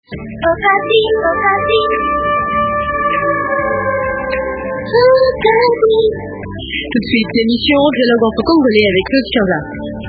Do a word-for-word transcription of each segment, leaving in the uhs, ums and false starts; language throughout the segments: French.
Okapi, Okapi. Okapi. Tout de suite, l'émission Dialogue entre Congolais avec Claude Kianza.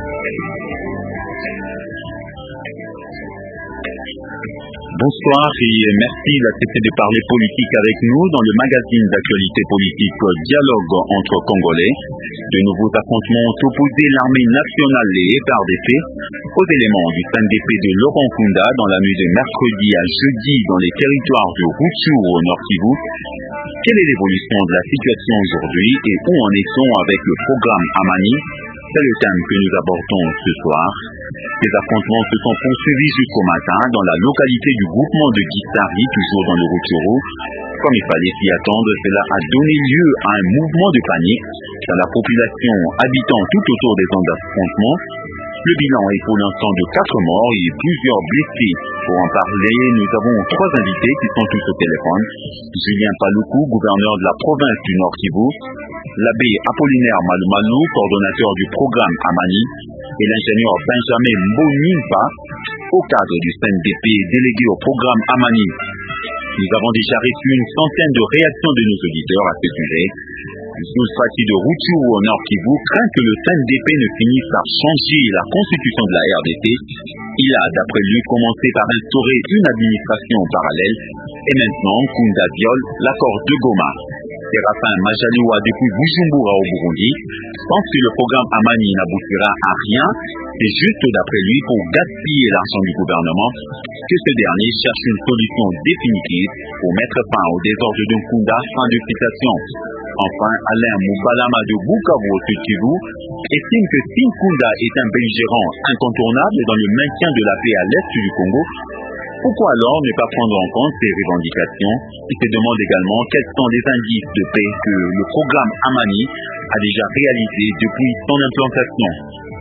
Bonsoir et merci d'accepter de parler politique avec nous dans le magazine d'actualité politique Dialogue entre Congolais. De nouveaux affrontements ont opposé l'armée nationale et F A R D C aux éléments du C N D P de Laurent Nkunda dans la nuit de mercredi à jeudi dans les territoires de Rutshuru au Nord Kivu. Quelle est l'évolution de la situation aujourd'hui et où en est-on avec le programme Amani? C'est le thème que nous abordons ce soir. Ces affrontements se sont poursuivis jusqu'au matin dans la localité du groupement de Gisari, toujours dans le Rutshuru. Comme il fallait s'y attendre, cela a donné lieu à un mouvement de panique dans la population habitant tout autour des zones d'affrontement. Le bilan est pour l'instant de quatre morts et plusieurs blessés. Pour en parler, nous avons trois invités qui sont tous au téléphone. Julien Paluku, gouverneur de la province du Nord Kivu, l'abbé Apollinaire Malumalu, coordonnateur du programme Amani, et l'ingénieur Benjamin Mbonimpa, au cadre du C N D P délégué au programme Amani. Nous avons déjà reçu une centaine de réactions de nos auditeurs à ce sujet. Yousfati de Rutshuru au Nord Kivu craint que le C N D P ne finisse par changer la constitution de la R D C. Il a, d'après lui, commencé par instaurer une administration parallèle et maintenant Nkunda viole l'accord de Goma. Séraphin Majaliwa depuis Bujumbura au Burundi pense que le programme Amani n'aboutira à rien. C'est juste, d'après lui, pour gaspiller l'argent du gouvernement que ce dernier cherche une solution définitive pour mettre fin au désordre de Nkunda. Fin de citation. Enfin, Alain Moubalama de Bukavu au Sud Kivu estime que si Nkunda est un belligérant incontournable dans le maintien de la paix à l'est du Congo, pourquoi alors ne pas prendre en compte ces revendications? Il se demande également quels sont les indices de paix que le programme Amani a déjà réalisé depuis son implantation.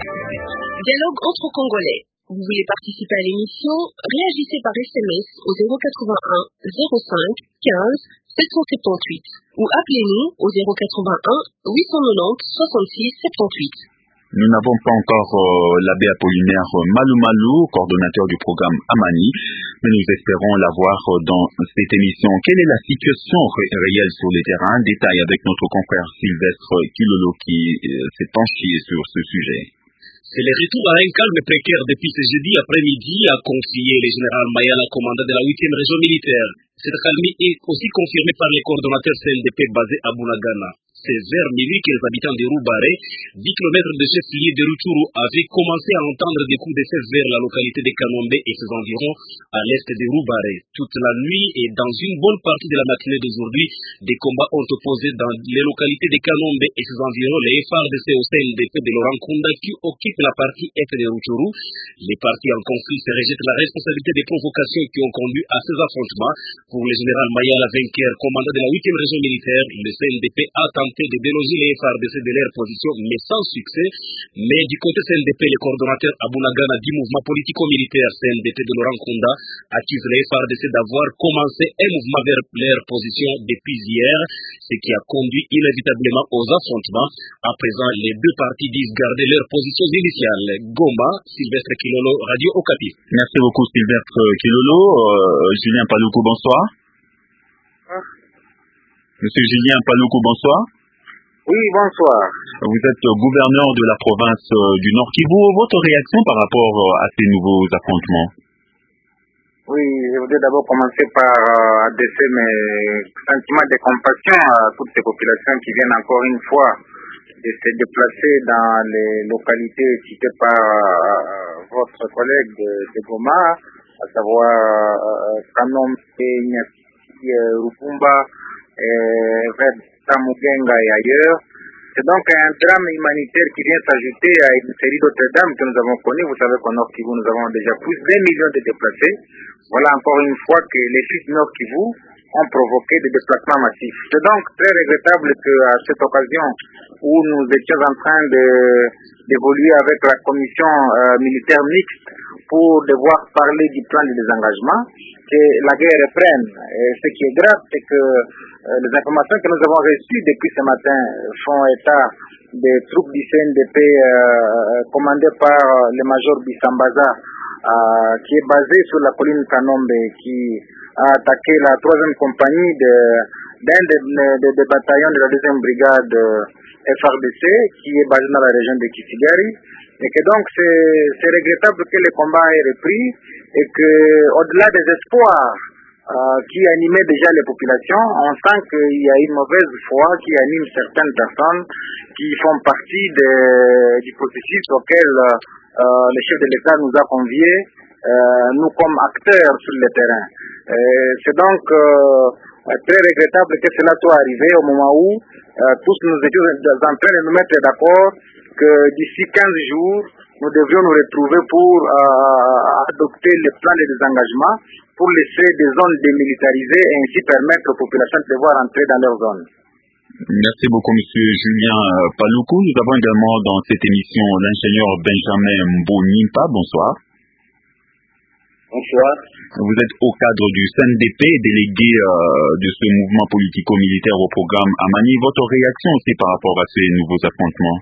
Dialogue entre Congolais. Vous voulez participer à l'émission? Réagissez par S M S au zéro quatre-vingt-un zéro cinq quinze sept cent soixante-dix-huit ou appelez-nous au zéro quatre-vingt-un huit cent quatre-vingt-dix soixante-six soixante-dix-huit. Nous n'avons pas encore euh, l'abbé Apollinaire Malumalu, coordonnateur du programme Amani, mais nous espérons l'avoir dans cette émission. Quelle est la situation ré- réelle sur le terrain? Détail avec notre confrère Sylvestre Kilolo qui euh, s'est penché sur ce sujet. C'est le retour à un calme précaire depuis ce jeudi après-midi, a confié le général Mayala, commandant de la huitième région militaire. Cette calmie est aussi confirmée par les coordonnateurs C N D P basés à Bunagana. C'est vers minuit que les habitants de Roubaré, dix kilomètres de chef-lieu de Rutshuru, avaient commencé à entendre des coups d'essai vers la localité de Kanombe et ses environs à l'est de Roubaré. Toute la nuit et dans une bonne partie de la matinée d'aujourd'hui, des combats ont opposé dans les localités de Kanombe et ses environs les F A R D C au C N D P de Laurent Nkunda qui occupent la partie est de Rutshuru. Les partis en conflit se rejettent la responsabilité des provocations qui ont conduit à ces affrontements. Pour le général Mayala, vainqueur, commandant de la huitième région militaire, le C N D P a tenté de déloger les F A R D C de leur position, mais sans succès. Mais du côté C N D P, le coordonnateur Abunagana du mouvement politico-militaire C N D P de Laurent Nkunda accuse les F A R D C d'avoir commencé un mouvement vers leur position depuis hier, ce qui a conduit inévitablement aux affrontements. À présent, les deux partis disent garder leurs positions initiales. Goma, Sylvestre Kilolo, Radio Okapi. Merci beaucoup Sylvestre Kilolo. Euh, Julien Paluku, bonsoir. Ah. Monsieur Julien Paluku, bonsoir. Oui, bonsoir. Vous êtes gouverneur de la province du Nord Kivu. Votre réaction par rapport à ces nouveaux affrontements? Oui, je voudrais d'abord commencer par euh, adresser mes sentiments de compassion à toutes ces populations qui viennent encore une fois de se déplacer dans les localités citées par euh, votre collègue de, de Goma, à savoir euh, Kanom, Nyati, euh, Rupumba, vers Tamugenga et ailleurs. C'est donc un drame humanitaire qui vient s'ajouter à une série d'autres drames que nous avons connus. Vous savez qu'au Nord Kivu, nous avons déjà plus d'un million de déplacés. Voilà encore une fois que les fils du Nord Kivu ont provoqué des déplacements massifs. C'est donc très regrettable qu'à cette occasion où nous étions en train de, d'évoluer avec la commission euh, militaire mixte pour devoir parler du plan de désengagement, que la guerre reprenne. Et ce qui est grave, c'est que euh, les informations que nous avons reçues depuis ce matin font état des troupes du C N D P euh, commandées par le major Bissambaza euh, qui est basé sur la colline Kanombe, qui a attaqué la troisième compagnie de, d'un des de, de bataillons de la deuxième brigade F R D C, qui est basé dans la région de Kisigari, et que donc c'est, c'est regrettable que le combat ait repris, et que au-delà des espoirs euh, qui animaient déjà les populations, on sent qu'il y a une mauvaise foi qui anime certaines personnes qui font partie de, du processus auquel euh, le chef de l'État nous a conviés, euh, nous comme acteurs sur le terrain. Et c'est donc euh, très regrettable que cela soit arrivé au moment où euh, tous nous étions en train de nous mettre d'accord que d'ici quinze jours, nous devrions nous retrouver pour euh, adopter le plan de désengagement pour laisser des zones démilitarisées et ainsi permettre aux populations de pouvoir entrer dans leurs zones. Merci beaucoup, Monsieur Julien Paloukou. Nous avons également dans cette émission l'ingénieur Benjamin Mbonimpa. Bonsoir. Bonsoir. Vous êtes au cadre du C N D P, délégué euh, de ce mouvement politico-militaire au programme Amani. Votre réaction aussi par rapport à ces nouveaux affrontements?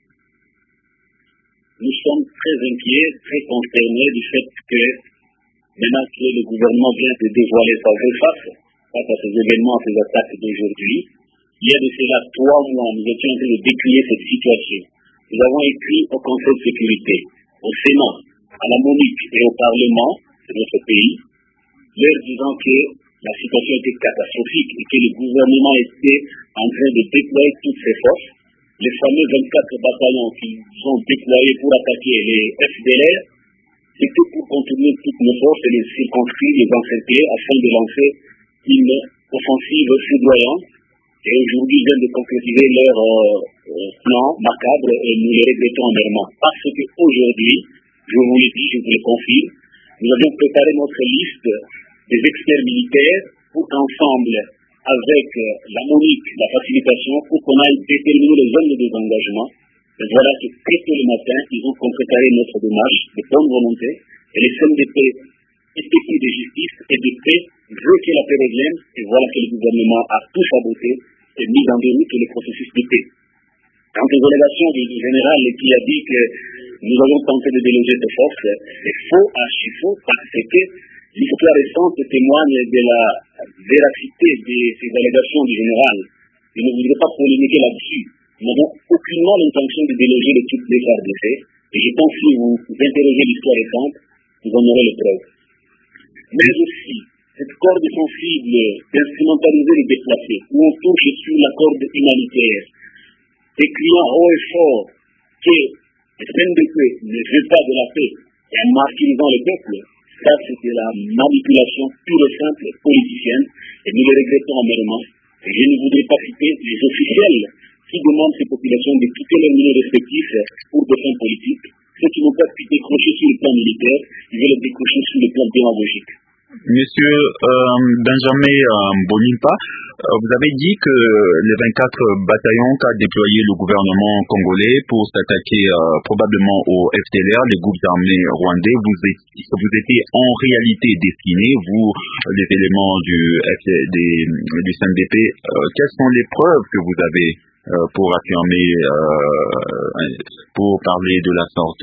Nous sommes très inquiets, très consternés du fait que maintenant que le gouvernement vient de dévoiler sa vraie face face à ces événements, à ces attaques d'aujourd'hui, il y a de cela trois mois, nous étions en train de décrier cette situation. Nous avons écrit au Conseil de sécurité, au Sénat, à la MONUC et au Parlement de notre pays, leur disant que la situation était catastrophique et que le gouvernement était en train de déployer toutes ses forces. Les fameux vingt-quatre bataillons qu'ils ont déployés pour attaquer les F D L R, c'était pour contourner toutes nos forces et les circonscrire, les encercler afin de lancer une offensive foudroyante. Et aujourd'hui, ils viennent de concrétiser leur euh, plan macabre et nous les regrettons amèrement. Parce qu'aujourd'hui, je vous l'ai dit, je vous le confirme, nous avons préparé notre liste des experts militaires pour qu'ensemble, avec la MONUC, la facilitation, pour qu'on aille déterminer les zones de désengagement. Et voilà que très tôt le matin, ils ont préparé notre démarche de bonne volonté. Et les C N D P, effectifs de justice et de paix, veulent que la paix revienne. Et voilà que le gouvernement a tout saboté et mis en déroute le processus de paix. Quant aux élévations du général qui a dit que nous avons tenté de déloger ces forces, c'est faux, archi faux, parce que l'histoire récente témoigne de la véracité de ces allégations du général. Je ne voudrais pas polémiquer là-dessus. Nous n'avons aucunement l'intention de déloger les troupes des F A R D C. Et je pense que si vous interrogez l'histoire récente, vous en aurez les preuves. Mais aussi, cette corde sensible d'instrumentaliser les déplacés, où on touche sur la corde humanitaire, décriant haut et fort que le C N D P ne veut pas de la paix et en martyrisant le peuple, ça c'est de la manipulation pure et simple politicienne et nous le regrettons amèrement. Je ne voudrais pas citer les officiels qui demandent ces populations de quitter leurs milieux respectifs pour des fins politiques. Ceux qui n'ont pas pu décrocher sur le plan militaire, ils veulent les décrocher sur le plan démagogique. Monsieur euh, Benjamin euh, Mbonimpa, euh, vous avez dit que les vingt-quatre bataillons qu'a déployé le gouvernement congolais pour s'attaquer euh, probablement aux F D L R, les groupes armés rwandais, vous étiez, vous étiez en réalité destinés, vous, les éléments du, des, du C N D P, euh, quelles sont les preuves que vous avez euh, pour affirmer, euh, pour parler de la sorte?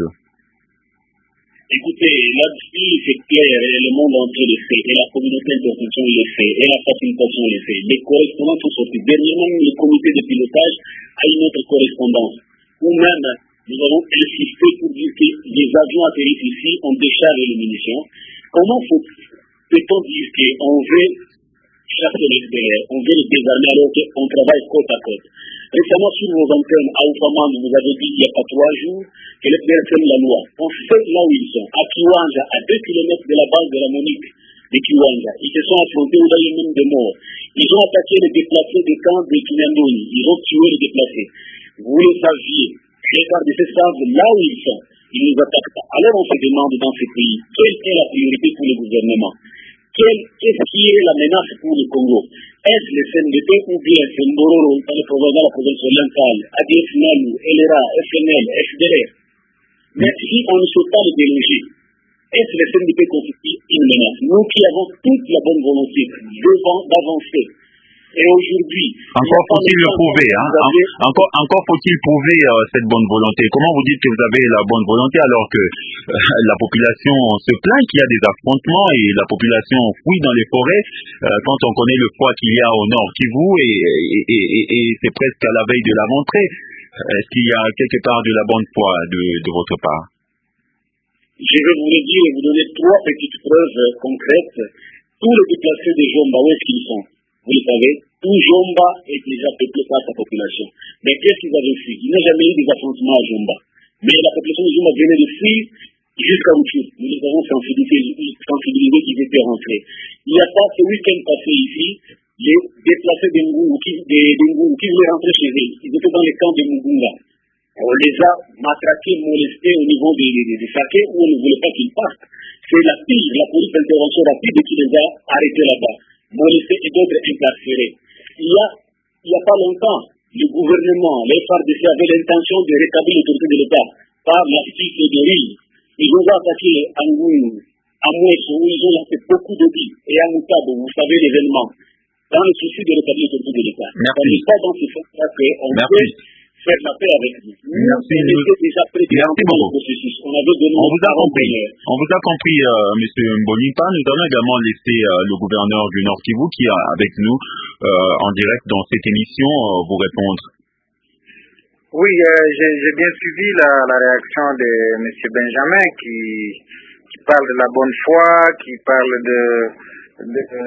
Écoutez, là-dessus, c'est clair, et le monde entier le fait, et la communauté internationale le fait, et la facilitation le fait. Les correspondants sont sortis. Dernièrement, le comité de pilotage a une autre correspondance, où même nous avons insisté pour dire que les avions atterrissent ici, on décharge les munitions. Comment peut-on dire qu'on veut chasser les F D L R, on veut les désarmer alors qu'on travaille côte à côte? Récemment, sur vos antennes, à Oufaman, vous avez dit il n'y a pas trois jours que les F D L R tiennent la loi. On sait là où ils sont, à Kiwanja, à deux kilomètres de la base de la MONUC de Kiwanja. Ils se sont affrontés où il y a eu même des morts. Ils ont attaqué les déplacés des camps de Kinandoni. Ils ont tué les déplacés. Vous le saviez. Les F A R D C savent là où ils sont. Ils ne nous attaquent pas. Alors on se demande dans ce pays, quelle est la priorité pour le gouvernement? Qu'est-ce qui est la menace pour le Congo? Est-ce le C N D P ou bien c'est Mbororo dans le province, la province orientale, A D F Nalu, L R A, F N L, F D L R? Mais si on ne souhaite pas le déloger, est-ce que le C N D P constitue une menace? Nous qui avons toute la bonne volonté d'avancer Et aujourd'hui, encore faut-il le prouver, hein? Avez... encore, encore faut-il prouver euh, cette bonne volonté. Comment vous dites que vous avez la bonne volonté alors que euh, la population se plaint qu'il y a des affrontements et la population fouille dans les forêts euh, quand on connaît le froid qu'il y a au nord Kivu et, et, et, et, et c'est presque à la veille de la rentrée. Est-ce qu'il y a quelque part de la bonne foi de, de votre part? Je vais vous le dire et vous donner trois petites preuves concrètes. Tous les déplacés de Jomba, où est-ce qu'ils sont? Vous le savez, tout Jomba est déjà peuplé par sa population. Mais qu'est-ce qu'ils avaient fait? Il n'y a jamais eu des affrontements à Jomba. Mais la population de Jomba venait de fuir jusqu'à Outou. Nous les avons sensibilisés, sensibilisés qu'ils étaient rentrés. Il n'y a pas ce week-end passé ici, les déplacés de Ngoungou qui, qui voulaient rentrer chez eux. Ils étaient dans les camps de Mugunga. On les a matraqués, molestés au niveau des, des, des, des saquets où on ne voulait pas qu'ils partent. C'est la pire, la police d'intervention rapide qui les a arrêtés là-bas, molestés et d'autres incarcérés. Il y a, il n'y a pas longtemps, le gouvernement, les F A R D C avaient l'intention de rétablir l'autorité de l'État par la suite de riz. Ils ont attaqué Angou, à Mouesso, où ils ont fait beaucoup de billes, et à Moutabo, vous savez l'événement, dans le souci de rétablir l'autorité de l'État. Ce n'est pas dans ce sens-là qu'on peut faire la paix avec vous. Merci. Nous, déjà merci beaucoup. On, avait donné on vous a compris. On vous a compris, euh, M. Mbonipa. Nous allons également laisser euh, le gouverneur du Nord Kivu qui est avec nous euh, en direct dans cette émission euh, vous répondre. Oui, euh, j'ai bien suivi la, la réaction de M. Benjamin qui, qui parle de la bonne foi, qui parle de, de, de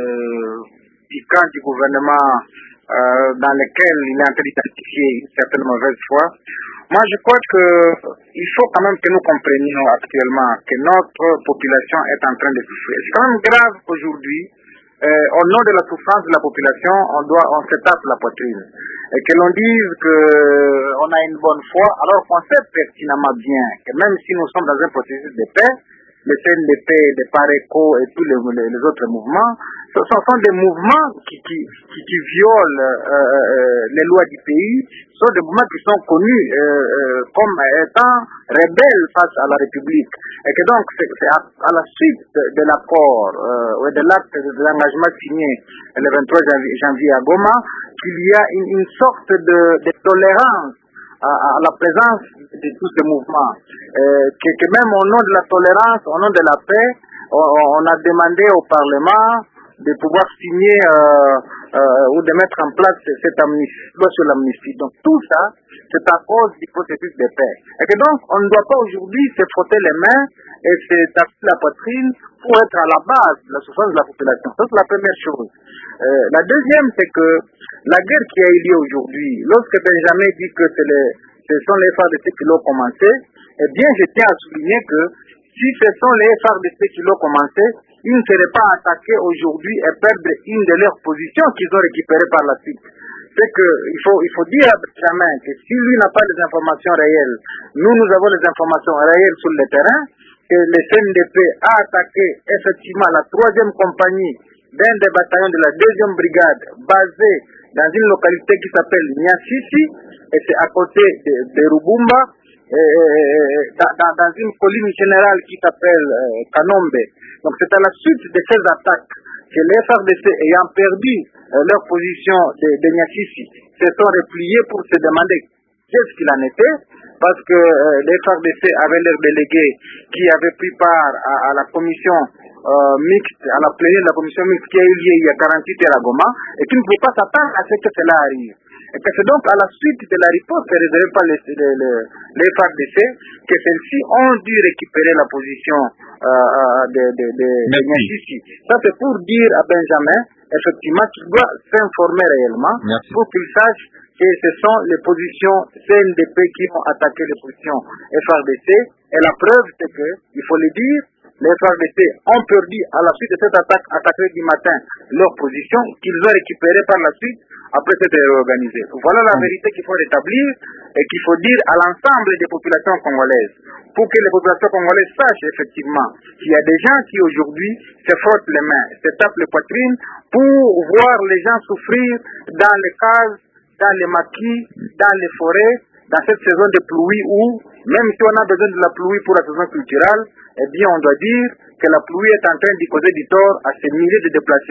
du camp du gouvernement Euh, dans lequel il est en train d'identifier une certaine mauvaise foi. Moi, je crois que il faut quand même que nous comprenions actuellement que notre population est en train de souffrir. C'est quand même grave qu'aujourd'hui, euh, au nom de la souffrance de la population, on doit, on se tape la poitrine. Et que l'on dise qu'on a une bonne foi, alors qu'on sait pertinemment bien que même si nous sommes dans un processus de paix, le C N D P, le PARECO et tous les, les, les autres mouvements, ce sont, sont des mouvements qui, qui, qui, qui violent euh, euh, les lois du pays, ce sont des mouvements qui sont connus euh, euh, comme étant rebelles face à la République. Et que donc, c'est à, à la suite de, de l'accord, euh, ou de l'acte de, de l'engagement signé le vingt-trois janvier à Goma, qu'il y a une, une sorte de, de tolérance à, à la présence de tous ces mouvements. Euh, que, que même au nom de la tolérance, au nom de la paix, on, on a demandé au Parlement de pouvoir signer euh, euh, ou de mettre en place cette amnistie, loi sur l'amnistie. Donc tout ça, c'est à cause du processus de paix. Et que donc, on ne doit pas aujourd'hui se frotter les mains et se taper la poitrine pour être à la base de la souffrance de la population. Ça, c'est la première chose. Euh, la deuxième, c'est que la guerre qui a eu lieu aujourd'hui, lorsque Benjamin dit que les, ce sont les F A R D C qui l'ont commencé, eh bien, je tiens à souligner que si ce sont les F A R D C qui l'ont commencé, ils ne seraient pas attaqués aujourd'hui et perdre une de leurs positions qu'ils ont récupérées par la suite. C'est que il faut, il faut dire à Benjamin que si lui n'a pas les informations réelles, nous, nous avons les informations réelles sur le terrain, que le C N D P a attaqué effectivement la troisième compagnie d'un des bataillons de la deuxième brigade basée dans une localité qui s'appelle Niassisi, et c'est à côté de, de Rubumba, et, et, dans, dans une colline générale qui s'appelle euh, Kanombe. Donc c'est à la suite de ces attaques que les F A R D C ayant perdu euh, leur position de, de Niassisi se sont repliés pour se demander qu'est-ce qu'il en était, parce que euh, les F A R D C avaient leurs délégués qui avaient pris part à, à la commission euh, mixte, à la plénière de la commission mixte qui a eu lieu il y a quarante-huit heures à Goma, et qui ne pouvait pas s'attendre à ce que cela arrive. Et que c'est donc à la suite de la riposte réservée par les, les, les, les F A R D C que celles-ci ont dû récupérer la position euh, de, de, de, de Niassisi. Ça c'est pour dire à Benjamin, effectivement, qu'il doit s'informer réellement. Merci. Pour qu'il sache que ce sont les positions C N D P qui ont attaqué les positions F A R D C. Et la preuve, c'est que, il faut le dire, les F A R D C ont perdu à la suite de cette attaque à quatre heures du matin leur position qu'ils ont récupérée par la suite après s'être réorganisés. Voilà la vérité qu'il faut rétablir et qu'il faut dire à l'ensemble des populations congolaises pour que les populations congolaises sachent effectivement qu'il y a des gens qui aujourd'hui se frottent les mains, se tapent les poitrines pour voir les gens souffrir dans les cases, dans les maquis, dans les forêts, dans cette saison de pluie où, même si on a besoin de la pluie pour la saison culturelle, eh bien on doit dire que la pluie est en train d'y causer du tort à ces milliers de déplacés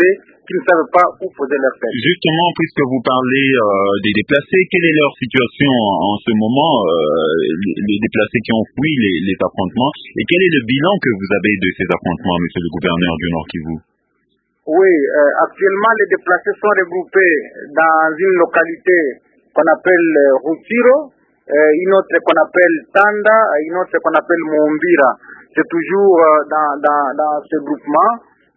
qui ne savent pas où poser leur tête. Justement, puisque vous parlez euh, des déplacés, quelle est leur situation en, en ce moment, euh, les, les déplacés qui ont fui les, les affrontements, et quel est le bilan que vous avez de ces affrontements, monsieur le gouverneur du Nord Kivu? Oui, euh, actuellement les déplacés sont regroupés dans une localité qu'on appelle euh, Rutiro, euh, une autre qu'on appelle Tanda, et une autre qu'on appelle Mombira. C'est toujours euh, dans, dans, dans ce groupement,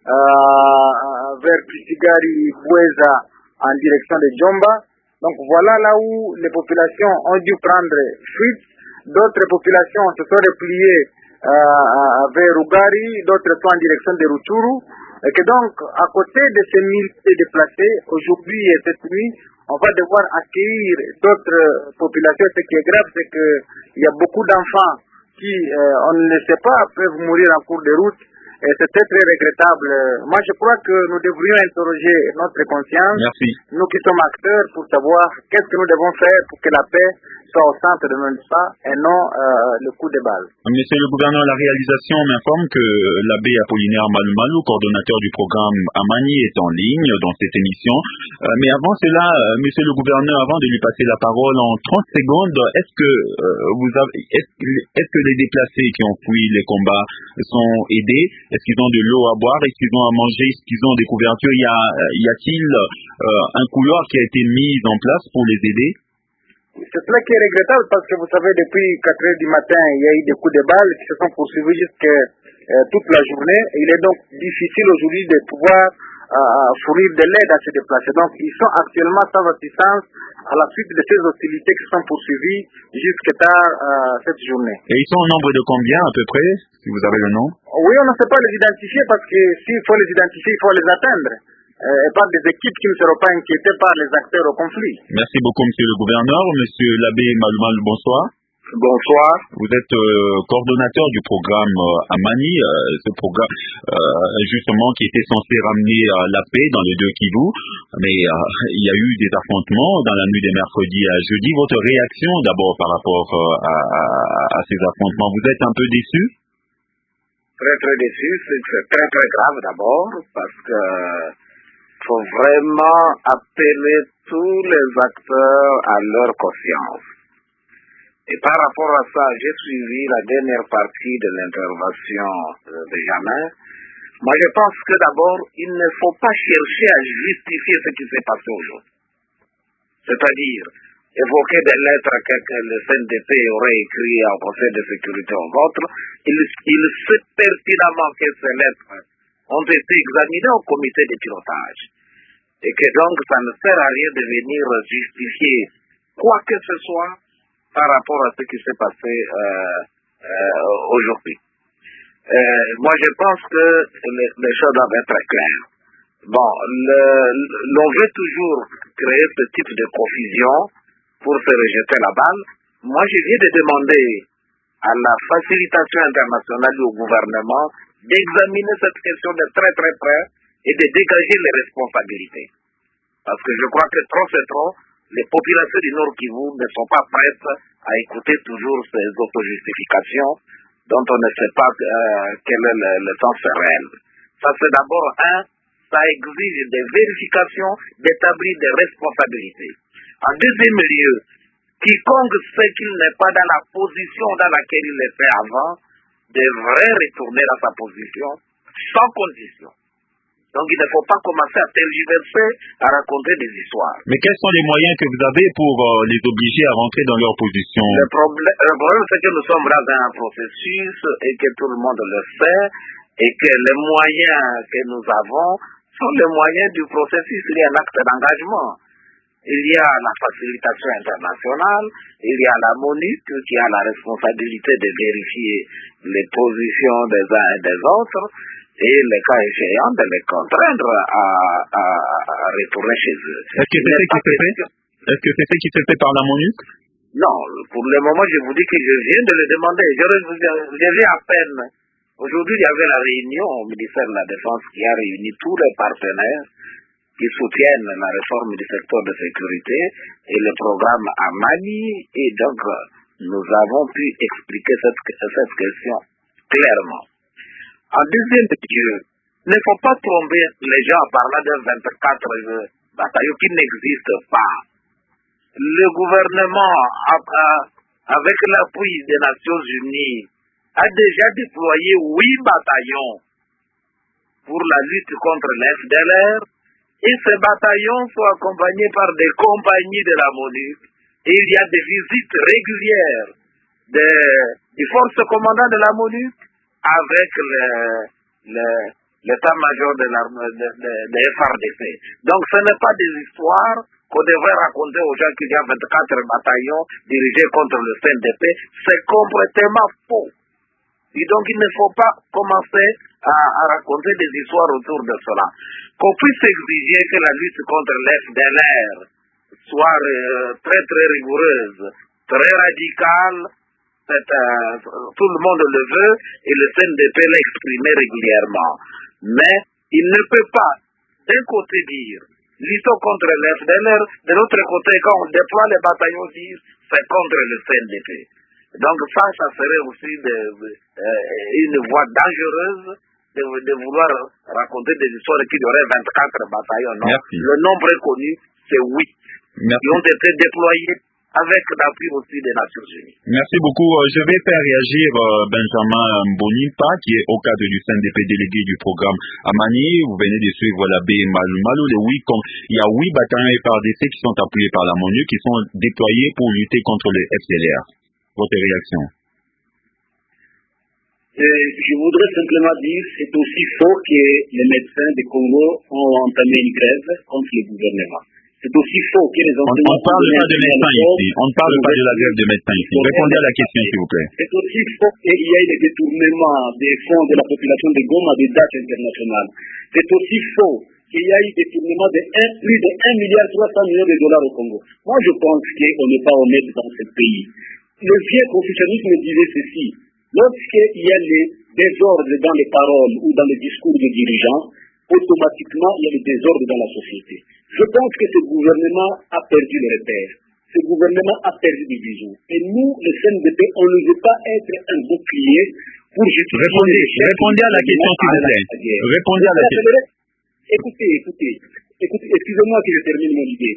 euh, vers Pisigari, Boueza, en direction de Djomba. Donc voilà là où les populations ont dû prendre fuite. D'autres populations se sont repliées euh, vers Rugari, d'autres sont en direction de Rutshuru. Et que donc, à côté de ces milliers déplacés, aujourd'hui et cette nuit, on va devoir accueillir d'autres populations. Ce qui est grave, c'est qu'il y a beaucoup d'enfants qui, euh, on ne le sait pas, peuvent mourir en cours de route. Et c'est très, très regrettable. Moi, je crois que nous devrions interroger notre conscience, Merci. nous qui sommes acteurs, pour savoir qu'est-ce que nous devons faire pour que la paix soit au centre de notre pas et non euh, le coup de balle. Monsieur le gouverneur, la réalisation m'informe que l'abbé Apollinaire Malumalu, coordonnateur du programme Amani, est en ligne dans cette émission. Euh, mais avant cela, euh, monsieur le gouverneur, avant de lui passer la parole en trente secondes, est-ce que euh, vous avez, est-ce, est-ce que les déplacés qui ont fui les combats sont aidés? Est-ce qu'ils ont de l'eau à boire? Est-ce qu'ils ont à manger? Est-ce qu'ils ont des couvertures? Y a, y a-t-il euh, un couloir qui a été mis en place pour les aider? C'est cela qui est regrettable parce que vous savez, depuis quatre heures du matin, il y a eu des coups de balle qui se sont poursuivis jusqu'à euh, toute la journée. Et il est donc difficile aujourd'hui de pouvoir euh, fournir de l'aide à ces déplacés. Donc ils sont actuellement sans assistance à la suite de ces hostilités qui sont poursuivies jusqu'à tard euh, cette journée. Et ils sont au nombre de combien à peu près, si vous avez le nom? Oui, on ne sait pas les identifier parce que s'il faut les identifier, il faut les atteindre. Et par des équipes qui ne seront pas inquiétées par les acteurs au conflit. Merci beaucoup, monsieur le gouverneur. Monsieur l'abbé Malumalu, bonsoir. Bonsoir. Vous êtes euh, coordonnateur du programme euh, Amani, euh, ce programme euh, justement qui était censé ramener euh, la paix dans les deux Kivu. Mais euh, il y a eu des affrontements dans la nuit de mercredi à jeudi. Votre réaction d'abord par rapport euh, à, à, à ces affrontements, vous êtes un peu déçu? Très très déçu, c'est très très grave d'abord parce que faut vraiment appeler tous les acteurs à leur conscience. Et par rapport à ça, j'ai suivi la dernière partie de l'intervention de Jamin. Moi, je pense que d'abord, il ne faut pas chercher à justifier ce qui s'est passé aujourd'hui. C'est-à-dire, évoquer des lettres que, que le C N D P aurait écrites au Conseil de sécurité ou autre. Il, il sait pertinemment que ces lettres ont été examinées au comité de pilotage. Et que donc, ça ne sert à rien de venir justifier quoi que ce soit par rapport à ce qui s'est passé euh, euh, aujourd'hui. Euh, moi, je pense que les, les choses doivent être claires. Bon, le, l'on veut toujours créer ce type de confusion pour se rejeter la balle. Moi, je viens de demander à la facilitation internationale et au gouvernement d'examiner cette question de très très près et de dégager les responsabilités. Parce que je crois que trop c'est trop, les populations du Nord Kivu ne sont pas prêtes à écouter toujours ces autojustifications dont on ne sait pas euh, quel est le, le sens réel. Ça c'est d'abord un, ça exige des vérifications, d'établir des responsabilités. En deuxième lieu, quiconque sait qu'il n'est pas dans la position dans laquelle il était avant, devrait retourner à sa position sans condition. Donc il ne faut pas commencer à tergiverser, à raconter des histoires. Mais quels sont les moyens que vous avez pour euh, les obliger à rentrer dans leur position? Le problème, le problème c'est que nous sommes dans un processus et que tout le monde le sait et que les moyens que nous avons sont les moyens du processus. Il y a un acte d'engagement. Il y a la facilitation internationale, il y a la MONUC qui a la responsabilité de vérifier les positions des uns et des autres et le cas échéant de les contraindre à, à, à retourner chez eux. Est-ce que c'est ce qui se fait? Est-ce que c'est ce qui se fait par la MONUC? Non, pour le moment je vous dis que je viens de le demander. Je, je viens à peine. Aujourd'hui il y avait la réunion au ministère de la Défense qui a réuni tous les partenaires qui soutiennent la réforme du secteur de sécurité et le programme Amani, et donc nous avons pu expliquer cette, cette question clairement. En deuxième lieu, ne faut pas tromper les gens en parlant de vingt-quatre bataillons qui n'existent pas. Le gouvernement, avec l'appui des Nations Unies, a déjà déployé huit bataillons pour la lutte contre l'F D L R, et ces bataillons sont accompagnés par des compagnies de la MONUC, et il y a des visites régulières des, des forces commandantes de la MONUC avec le, le, l'état-major de, de, de, de F R D C. Donc ce n'est pas des histoires qu'on devrait raconter aux gens qu'il y a vingt-quatre bataillons dirigés contre le C N D P, c'est complètement faux. Et donc il ne faut pas commencer à, à raconter des histoires autour de cela. Qu'on puisse exiger que la lutte contre l'F D L R soit euh, très très rigoureuse, très radicale, euh, tout le monde le veut et le C N D P l'a exprimé régulièrement. Mais il ne peut pas d'un côté dire luttons contre l'F D L R, de l'autre côté quand on déploie les bataillons dire c'est contre le C N D P. Donc ça, ça serait aussi de, euh, une voie dangereuse de, de vouloir raconter des histoires qu'il y aurait vingt-quatre bataillons. Non. Merci. Le nombre est connu, c'est huit. Qui ont été déployés avec l'appui aussi des Nations Unies. Merci beaucoup. Je vais faire réagir Benjamin Mbonimpa, qui est au cadre du C N D P délégué du programme Amani. Vous venez de suivre l'abbé Malumalo. Les huit, comme il y a huit bataillons F R D C qui sont appuyés par la MONUC, qui sont déployés pour lutter contre les F D L R. Votre réaction? Et je voudrais simplement dire que c'est aussi faux que les médecins du Congo ont entamé une grève contre le gouvernement. C'est aussi faux que les enseignants... On ne parle pas de médecins ici. On ne parle pas de la grève de médecins ici. Répondez à la question, s'il vous plaît. C'est aussi faux qu'il y ait des détournements des fonds de la population de Goma des dates internationales. C'est aussi faux qu'il y ait des détournements de un, plus de un milliard trois cents millions de dollars au Congo. Moi, je pense qu'on n'est pas honnête dans ce pays. Le vieux confucianisme disait ceci. Lorsqu'il y a les désordres dans les paroles ou dans les discours des dirigeants, automatiquement, il y a le désordre dans la société. Je pense que ce gouvernement a perdu le repère. Ce gouvernement a perdu des visions. Et nous, le C N D P, on ne veut pas être un bouclier pour justifier... Répondez, répondez à la question, s'il vous plaît. Répondez à la question. Écoutez, écoutez, écoutez, excusez-moi que je termine mon idée.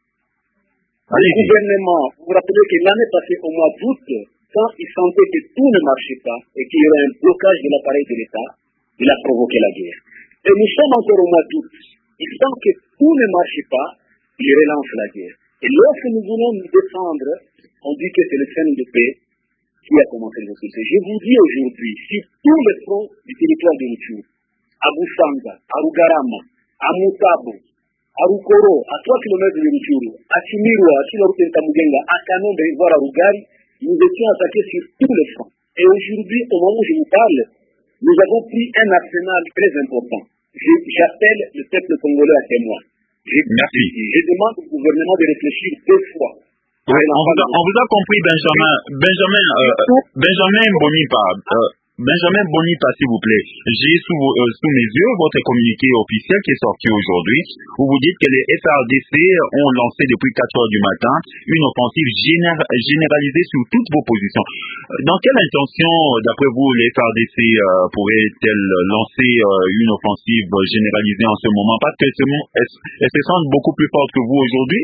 Le Allez-y. gouvernement, vous vous rappelez que l'année passée, au mois d'août, quand il sentait que tout ne marchait pas et qu'il y aurait un blocage de l'appareil de l'État, il a provoqué la guerre. Et nous sommes encore au mois d'août. Il sent que tout ne marche pas, il relance la guerre. Et lorsque nous voulons nous défendre, on dit que c'est le C N D P qui a commencé le processus. Je vous dis aujourd'hui, sur tous les fronts du territoire de Rutshuru, à Busanga, à Rugarama, à Mutabo, à Rukoro, à trois kilomètres de Rutshuru, à Chimirwa, à Chilaruta Ntamugenga, à Kanombe, voire à Rugari, nous étions attaqués sur tous les fronts. Et aujourd'hui, au moment où je vous parle, nous avons pris un arsenal très important. J'appelle le peuple congolais à témoin. Je, Merci. Je demande au gouvernement de réfléchir deux fois. Oui, on, vous a, on vous a compris, Benjamin. Benjamin, euh, Benjamin Mbonimpa. Euh, Benjamin Mbonimpa, s'il vous plaît. J'ai sous, euh, sous mes yeux votre communiqué officiel qui est sorti aujourd'hui, où vous dites que les F R D C ont lancé depuis quatre heures du matin une offensive généra généralisée sur toutes vos positions. Dans quelle intention, d'après vous, les F R D C euh, pourraient-elles lancer euh, une offensive généralisée en ce moment? Parce qu'elles se, elles se sentent beaucoup plus fortes que vous aujourd'hui?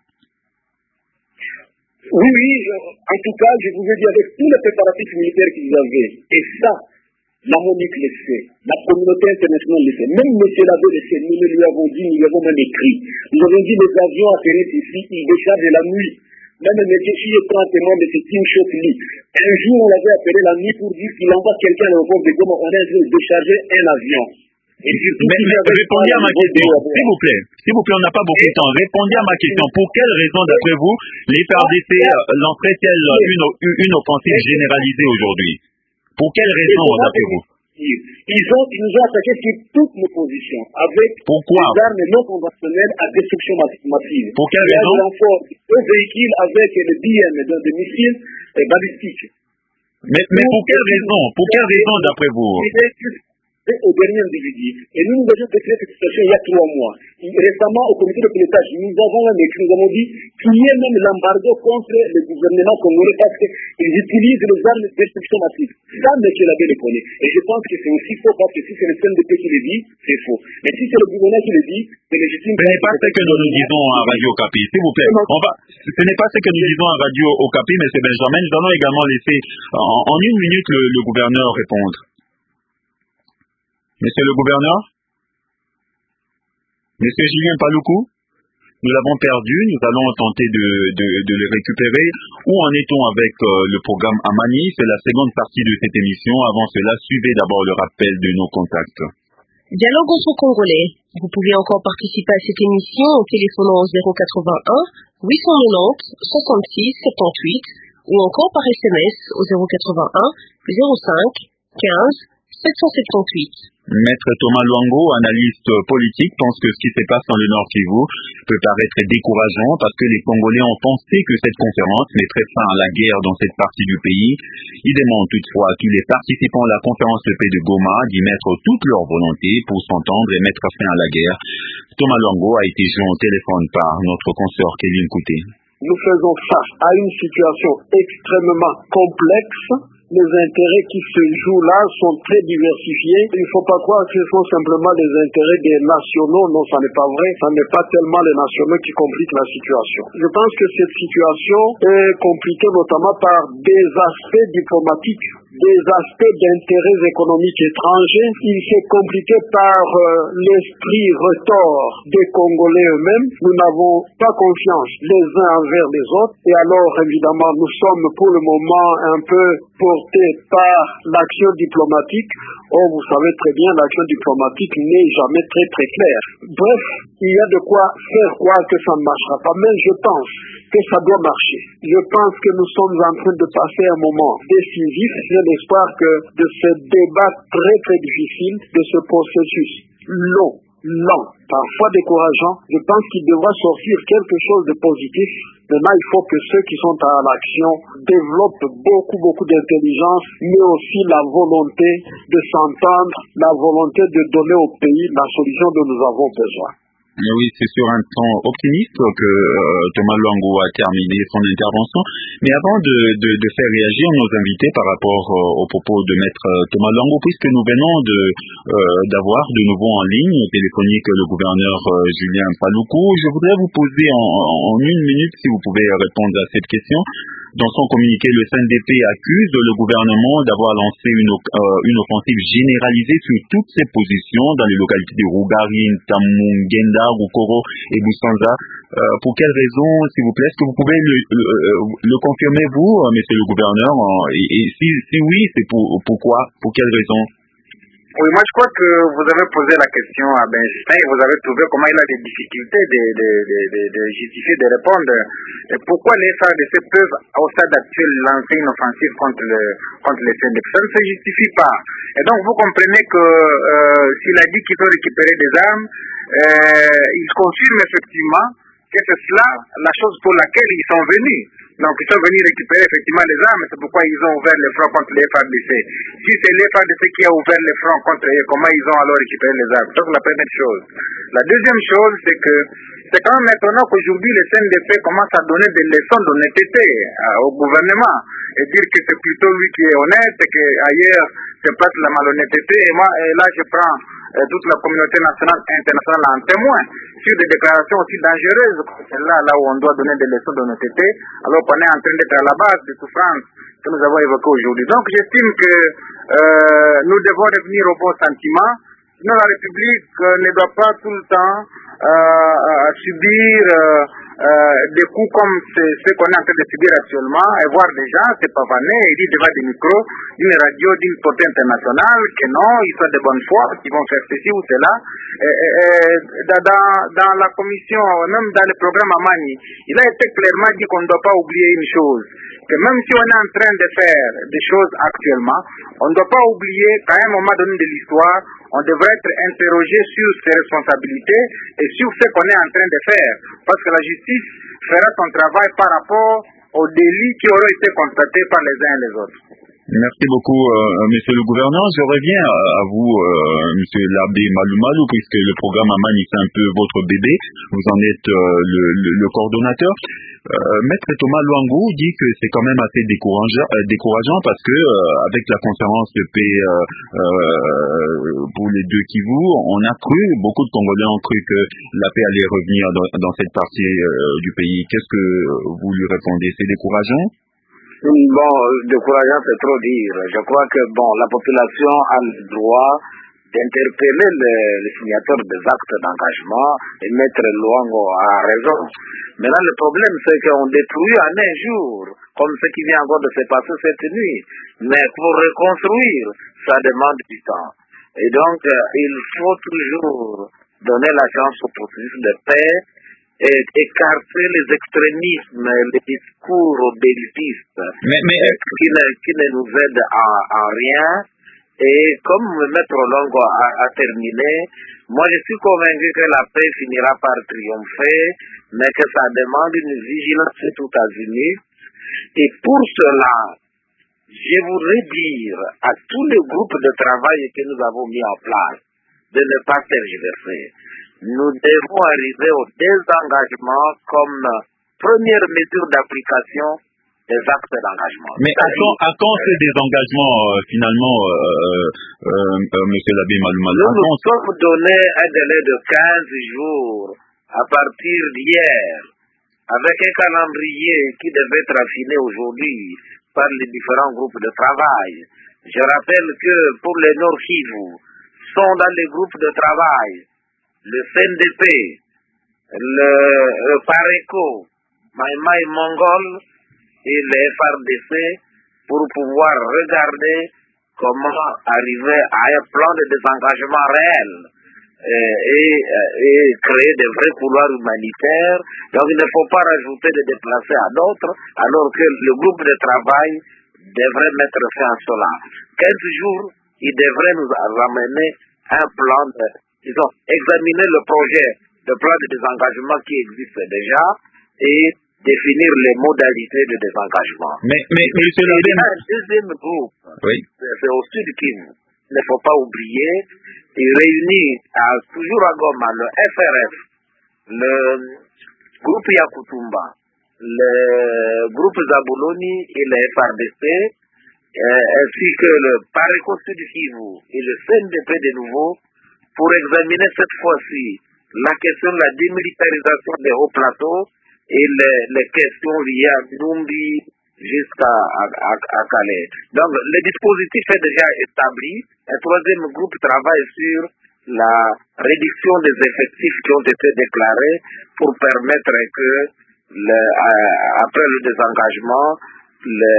Oui, oui, en tout cas, je vous ai dit avec tous les préparatifs militaires qu'ils avaient, et ça, la MONUC le sait, la communauté internationale le sait, même M. Lavé le sait, nous lui avons dit, nous lui avons même écrit. Nous avons dit les avions atterrissent ici, ils déchargent la nuit. Même M. Chichi est prend témoin de ce Tim Chokli. Un jour, on l'avait appelé la nuit pour dire qu'il envoie quelqu'un à l'aéroport de Goma, on est en train de décharger un avion. Mais, mais répondez à ma question, s'il vous plaît. S'il vous plaît, on n'a pas beaucoup de temps. Répondez à ma question. Pour quelle raison, d'après vous, les F R D C lanceraient-elles une, une offensive généralisée aujourd'hui? Pour quelle raison, d'après vous? Ils, ont, ils nous ont attaqué sur toutes nos positions, avec Pourquoi? des armes non conventionnelles à destruction massive. Pour quelle raison? Deux véhicules avec le B M, des missiles balistiques. Mais, mais pour quelle raison? Pour quelle raison, d'après vous? Au dernier individu. Et nous, nous avions déclaré cette situation il y a trois mois. récemment au comité de pilotage, nous avons même écrit, nous avons dit qu'il y ait même l'embargo contre le gouvernement congolais parce qu'ils utilisent les armes de destruction massive. Ça, M. Labbé le connaît. Et je pense que c'est aussi faux parce que si c'est le C N D P qui le dit, c'est faux. Mais si c'est le gouvernement qui le dit, c'est légitime. Ce n'est pas ce que nous nous disons à Radio Okapi, s'il vous plaît. On va, ce n'est pas ce que nous disons à Radio Okapi, mais c'est Benjamin. Nous allons également laisser en, en une minute le, le gouverneur répondre. Monsieur le gouverneur? Monsieur Julien Paluku? Nous l'avons perdu, nous allons tenter de, de, de le récupérer. Où en est-on avec euh, le programme Amani? C'est la seconde partie de cette émission. Avant cela, suivez d'abord le rappel de nos contacts. Dialogue entre Congolais. Vous pouvez encore participer à cette émission en téléphonant au zéro quatre-vingt-un huit cent quatre-vingt-dix soixante-six soixante-dix-huit ou encore par S M S au zéro quatre-vingt-un zéro cinq quinze sept cent soixante-dix-huit. Maître Thomas Luango, analyste politique, pense que ce qui se passe dans le Nord Kivu peut paraître décourageant parce que les Congolais ont pensé que cette conférence mettrait fin à la guerre dans cette partie du pays. Il demande toutefois à tous les participants à la conférence de paix de Goma d'y mettre toute leur volonté pour s'entendre et mettre fin à la guerre. Thomas Luango a été joint au téléphone par notre consoeur Kevin Kouté. Nous faisons face à une situation extrêmement complexe. Les intérêts qui se jouent là sont très diversifiés. Il ne faut pas croire que ce sont simplement les intérêts des nationaux. Non, ça n'est pas vrai. Ça n'est pas tellement les nationaux qui compliquent la situation. Je pense que cette situation est compliquée notamment par des aspects diplomatiques, des aspects d'intérêts économiques étrangers. Il s'est compliqué par euh, l'esprit retors des Congolais eux-mêmes. Nous n'avons pas confiance les uns envers les autres. Et alors, évidemment, nous sommes pour le moment un peu portés par l'action diplomatique. Or, vous savez très bien, l'action diplomatique n'est jamais très très claire. Bref, il y a de quoi faire croire que ça ne marchera pas. Mais je pense que ça doit marcher. Je pense que nous sommes en train de passer un moment décisif. J'ai l'espoir que de ce débat très très difficile, de ce processus long, lent, parfois décourageant, je pense qu'il devra sortir quelque chose de positif. Maintenant, il faut que ceux qui sont à l'action développent beaucoup, beaucoup d'intelligence, mais aussi la volonté de s'entendre, la volonté de donner au pays la solution dont nous avons besoin. Oui, c'est sur un ton optimiste que euh, Thomas Luango a terminé son intervention. Mais avant de, de, de faire réagir nos invités par rapport euh, aux propos de Maître Thomas Luango, puisque nous venons de euh, d'avoir de nouveau en ligne téléphonique le gouverneur euh, Julien Paluku, je voudrais vous poser en, en une minute, si vous pouvez répondre à cette question. Dans son communiqué, le C N D P accuse le gouvernement d'avoir lancé une, euh, une offensive généralisée sur toutes ses positions dans les localités de Rugari, Ntamungenda, Rukoro et Busanza. Euh, pour quelles raisons, s'il vous plaît, est-ce que vous pouvez le, le, le confirmer, vous, monsieur le gouverneur, et, et si, si oui, c'est pour, pourquoi, pour quelles raisons? Oui, moi je crois que vous avez posé la question à Benjamin et vous avez trouvé comment il a des difficultés de, de, de, de, de justifier, de répondre. Et pourquoi les F A R D C peuvent au stade actuel lancer une offensive contre le, contre les C N D P? Ça ne se justifie pas. Et donc vous comprenez que euh, s'il a dit qu'il faut récupérer des armes, euh, il confirme effectivement que c'est cela la chose pour laquelle ils sont venus. Donc ils sont venus récupérer effectivement les armes, c'est pourquoi ils ont ouvert les fronts contre les F A R D C. Si c'est les F A R D C qui a ouvert les fronts contre eux, comment ils ont alors récupéré les armes? Ça c'est la première chose. La deuxième chose, c'est que c'est quand même étonnant qu'aujourd'hui les C N D P commencent à donner des leçons d'honnêteté euh, au gouvernement et dire que c'est plutôt lui qui est honnête et qu'ailleurs c'est pas de la malhonnêteté. Et moi, et là je prends euh, toute la communauté nationale et internationale en témoin sur des déclarations aussi dangereuses comme celle-là, là où on doit donner des leçons d'honnêteté, alors qu'on est en train d'être à la base des souffrances que nous avons évoquées aujourd'hui. Donc j'estime que euh, nous devons revenir au bon sentiment. Sinon la République euh, ne doit pas tout le temps euh, subir euh, euh, des coups comme ce qu'on est en train de subir actuellement et voir des gens se pavaner et dire devant des micros d'une radio d'une portée internationale que non, ils sont de bonne foi, qu'ils vont faire ceci ou cela. Et, et, et, dans, dans la commission, même dans le programme Amani, il a été clairement dit qu'on ne doit pas oublier une chose, que même si on est en train de faire des choses actuellement, on ne doit pas oublier qu'à un moment donné de l'histoire, on devrait être interrogé sur ses responsabilités et sur ce qu'on est en train de faire. Parce que la justice fera son travail par rapport aux délits qui auront été constatés par les uns et les autres. Merci beaucoup, euh, monsieur le gouverneur. Je reviens à vous, euh, monsieur l'abbé Malumalou, puisque le programme Amani, c'est un peu votre bébé. Vous en êtes euh, le, le, le coordonnateur. Euh, Maître Thomas Luango dit que c'est quand même assez décourageant, euh, décourageant parce que euh, avec la conférence de paix euh, euh, pour les deux Kivu, on a cru, beaucoup de Congolais ont cru que la paix allait revenir dans, dans cette partie euh, du pays. Qu'est-ce que vous lui répondez? C'est décourageant? Bon, décourageant, c'est trop dire. Je crois que bon, la population a le droit d'interpeller les, les signataires des actes d'engagement et Maître Luango a raison. Maintenant, le problème, c'est qu'on détruit en un jour, comme ce qui vient encore de se passer cette nuit. Mais pour reconstruire, ça demande du temps. Et donc, il faut toujours donner la chance au processus de paix et écarter les extrémismes, les discours bellicistes mais, mais... Qui, ne, qui ne nous aident en, en rien. Et comme Maître Luango a, a terminé, moi je suis convaincu que la paix finira par triompher, mais que ça demande une vigilance tout azimut. Et pour cela, je voudrais dire à tous les groupes de travail que nous avons mis en place de ne pas tergiverser. Nous devons arriver au désengagement comme première mesure d'application des actes d'engagement. Mais à quand, à quand ce désengagement, euh, finalement, euh, euh, euh, monsieur l'abbé Malumalou? Nous nous sommes donné un délai de quinze jours à partir d'hier, avec un calendrier qui devait être affiné aujourd'hui par les différents groupes de travail. Je rappelle que pour les Nord Kivu, sont dans les groupes de travail le C N D P, le, le PARECO, Maïmaï Mongol et le F R D C pour pouvoir regarder comment arriver à un plan de désengagement réel et, et, et créer des vrais couloirs humanitaires. Donc il ne faut pas rajouter des déplacés à d'autres, alors que le groupe de travail devrait mettre fin à cela. quinze jours, il devrait nous ramener un plan de, disons, examiner le projet de plan de désengagement qui existe déjà et définir les modalités de désengagement. Mais, mais, mais c'est le un deuxième groupe, oui. C'est au sud Kivu. Il ne faut pas oublier, il réunit à, toujours à Goma le F R F, le groupe Yakutumba, le groupe Zabuloni et le F R D C, euh, ainsi que le PARECO Sud Kivu et le C N D P de nouveau, pour examiner cette fois-ci la question de la démilitarisation des hauts plateaux et les, les questions liées à Numbi jusqu'à à, à, à Calais. Donc, le dispositif est déjà établi. Un troisième groupe travaille sur la réduction des effectifs qui ont été déclarés pour permettre que, le, euh, après le désengagement, le,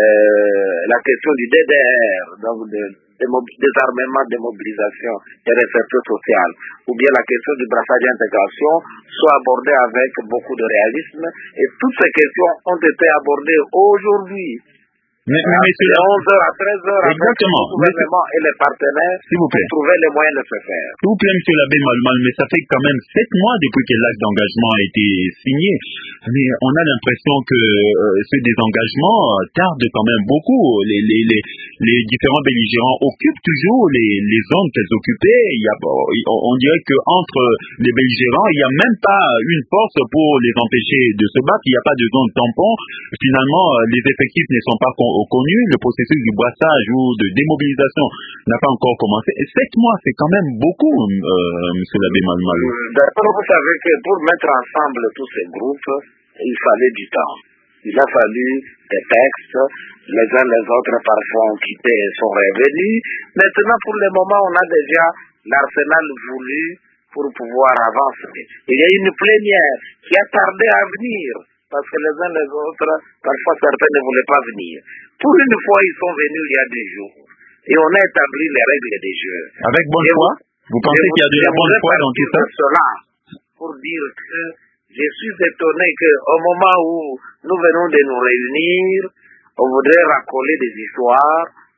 la question du D D R, donc de désarmement, démobilisation et réinsertion sociale, ou bien la question du brassage d'intégration, soit abordée avec beaucoup de réalisme. Et toutes ces questions ont été abordées aujourd'hui. Mais, mais, mais de onze heures à treize heures avec exactement. le gouvernement et les partenaires pour trouver les moyens de se faire. S'il vous plaît, M. l'abbé Malumalou, mais ça fait quand même sept mois depuis que l'acte d'engagement a été signé. Mais on a l'impression que euh, ce désengagement tarde quand même beaucoup. Les, les, les, les différents belligérants occupent toujours les, les zones qu'elles occupaient. Il y a, on dirait qu'entre les belligérants, il n'y a même pas une force pour les empêcher de se battre. Il n'y a pas de zone tampon. Finalement, les effectifs ne sont pas connu, le processus du brassage ou de démobilisation n'a pas encore commencé. Et sept mois, c'est quand même beaucoup, euh, M. l'abbé Malumalou. D'abord, vous savez que pour mettre ensemble tous ces groupes, il fallait du temps. Il a fallu des textes, les uns les autres parfois ont quitté et sont revenus. Maintenant, pour le moment, on a déjà l'arsenal voulu pour pouvoir avancer. Il y a une plénière qui a tardé à venir, parce que les uns les autres, parfois certains ne voulaient pas venir. Pour une fois, ils sont venus il y a des jours. Et on a établi les règles des jeux. Avec bonne foi? Vous pensez qu'il y a de la bonne foi dans tout ça? Cela, pour dire que je suis étonné qu'au moment où nous venons de nous réunir, on voudrait racoler des histoires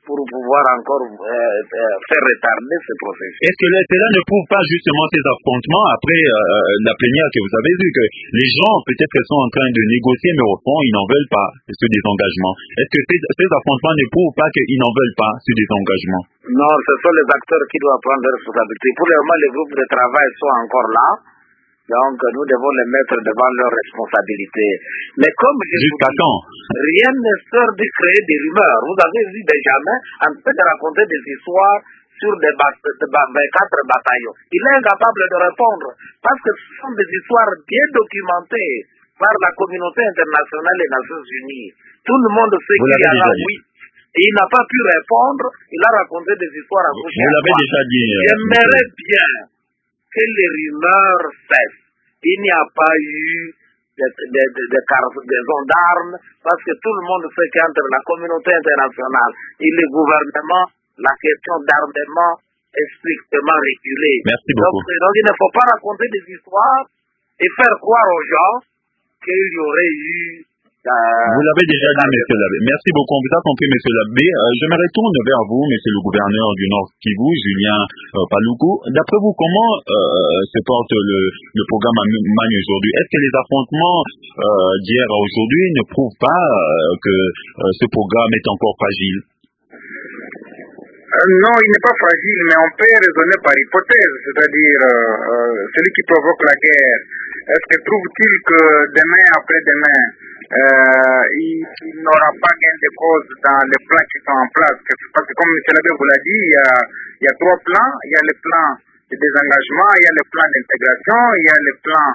pour pouvoir encore euh, euh, faire retarder ce processus. Est-ce que cela ne prouve pas justement ces affrontements après euh, la plénière que vous avez vue, que les gens peut-être qu'ils sont en train de négocier, mais au fond, ils n'en veulent pas ce désengagement? Est-ce que ces, ces affrontements ne prouvent pas qu'ils n'en veulent pas ce désengagement? Non, ce sont les acteurs qui doivent prendre leurs responsabilités. Pour le moment, les groupes de travail sont encore là. Donc, nous devons les mettre devant leurs responsabilités. Mais comme je Jusqu'à vous dis, quand? rien ne sert de créer des rumeurs. Vous avez vu Benjamin en train de raconter des histoires sur des vingt-quatre bataillons. Il est incapable de répondre parce que ce sont des histoires bien documentées par la communauté internationale et les Nations Unies. Tout le monde sait qu'il y a là, oui. Et il n'a pas pu répondre. Il a raconté des histoires à bouche. Vous l'avez déjà dit. Euh, J'aimerais bien que les rumeurs cessent. Il n'y a pas eu de, de, de, de, de gendarmes, parce que tout le monde sait qu'entre la communauté internationale et le gouvernement, la question d'armement est strictement régulée. Merci beaucoup. Donc, donc il ne faut pas raconter des histoires et faire croire aux gens qu'il y aurait eu... Euh, vous l'avez déjà dit, monsieur Labbé. Merci beaucoup. On vous a compris, monsieur Labbé. Euh, je me retourne vers vous, monsieur le gouverneur du Nord Kivu, Julien euh, Paluku. D'après vous, comment euh, se porte le, le programme Magne aujourd'hui? Est-ce que les affrontements euh, d'hier à aujourd'hui ne prouvent pas euh, que euh, ce programme est encore fragile? Euh, non, il n'est pas fragile, mais on peut raisonner par hypothèse, c'est-à-dire euh, euh, celui qui provoque la guerre. Est-ce que trouve-t-il que demain après demain, euh, il, il n'aura pas gain de cause dans les plans qui sont en place? Parce que comme M. Labbé vous l'a dit, il y, a, il y a trois plans. Il y a le plan de désengagement, il y a le plan d'intégration, il y a le plan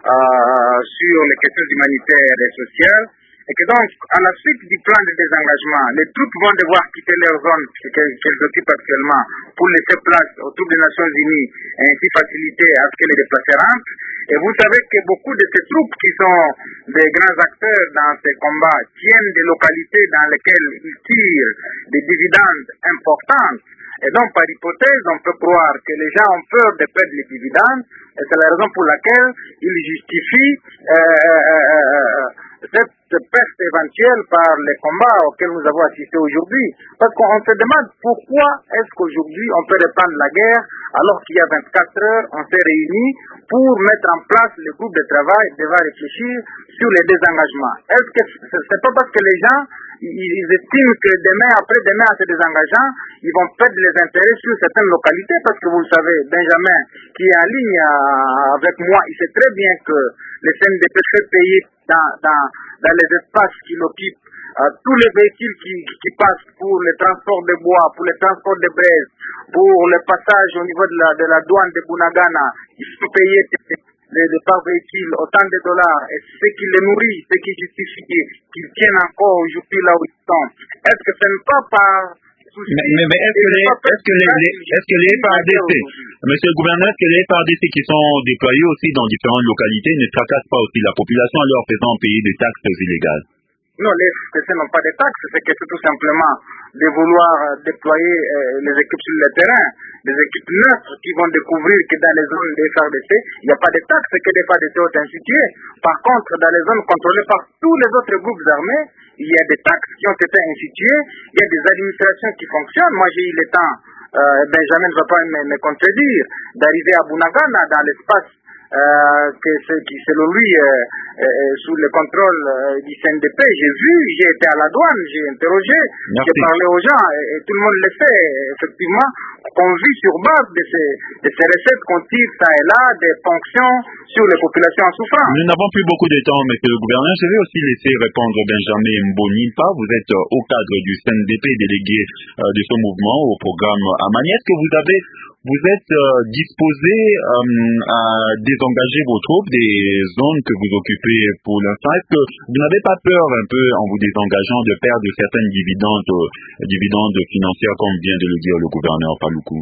euh, sur les questions humanitaires et sociales. Et que donc, à la suite du plan de désengagement, les troupes vont devoir quitter leur zone qu'elles occupent actuellement pour laisser place aux troupes des Nations Unies et ainsi faciliter à ce que les déplacés rentrent. Et vous savez que beaucoup de ces troupes qui sont des grands acteurs dans ces combats tiennent des localités dans lesquelles ils tirent des dividendes importants. Et donc, par hypothèse, on peut croire que les gens ont peur de perdre les dividendes, et c'est la raison pour laquelle ils justifient euh, euh, euh, cette perte éventuelle par les combats auxquels nous avons assisté aujourd'hui. Parce qu'on se demande pourquoi est-ce qu'aujourd'hui on peut reprendre la guerre alors qu'il y a vingt-quatre heures, on s'est réunis pour mettre en place le groupe de travail devant réfléchir sur les désengagements. Est-ce que c'est pas parce que les gens ils estiment que demain, après demain, en se désengageant, ils vont perdre les intérêts sur certaines localités, parce que vous le savez, Benjamin, qui est en ligne euh, avec moi, il sait très bien que le C N D P fait payer dans, dans, dans les espaces qu'il occupe euh, tous les véhicules qui, qui passent pour le transport de bois, pour le transport de braise, pour le passage au niveau de la, de la douane de Bunagana. Ils sont payés de, de par véhicule autant de dollars, et ce qui les nourrit, ce qui justifie qu'ils tiennent encore aujourd'hui là où ils sont. Est-ce que ce n'est pas par... Mais, mais, mais est-ce que les, est-ce que les, les est-ce que les F A R D C, monsieur le gouverneur, est-ce que les F A R D C qui sont déployés aussi dans différentes localités ne tracassent pas aussi la population en leur faisant payer des taxes illégales? Non, les F A R D C n'ont pas de taxes, c'est que c'est tout simplement de vouloir déployer euh, les équipes sur le terrain, des équipes neutres qui vont découvrir que dans les zones des F A R D C, il n'y a pas de taxes, que des F A R D C ont instituées. Par contre, dans les zones contrôlées par tous les autres groupes armés, il y a des taxes qui ont été instituées, il y a des administrations qui fonctionnent. Moi, j'ai eu le temps, euh, Benjamin ne va pas me, me contredire, d'arriver à Bunagana, dans l'espace euh, que qui, selon lui, euh, euh, sous le contrôle euh, du C N D P. J'ai vu, j'ai été à la douane, j'ai interrogé, j'ai parlé aux gens, et, et tout le monde le sait, effectivement, qu'on vit sur base de ces, de ces recettes qu'on tire ça et là, des fonctions sur les populations en souffrance. Nous n'avons plus beaucoup de temps, monsieur le gouverneur. Je vais aussi laisser répondre Benjamin Mbonimpa. Vous êtes euh, au cadre du C N D P, délégué euh, de ce mouvement au programme Amani. Est-ce que vous avez, vous êtes euh, disposé euh, à désengager vos troupes des zones que vous occupez pour l'instant? Est-ce que vous n'avez pas peur un peu, en vous désengageant, de perdre certaines dividendes, euh, dividendes financières, comme vient de le dire le gouverneur Paluku?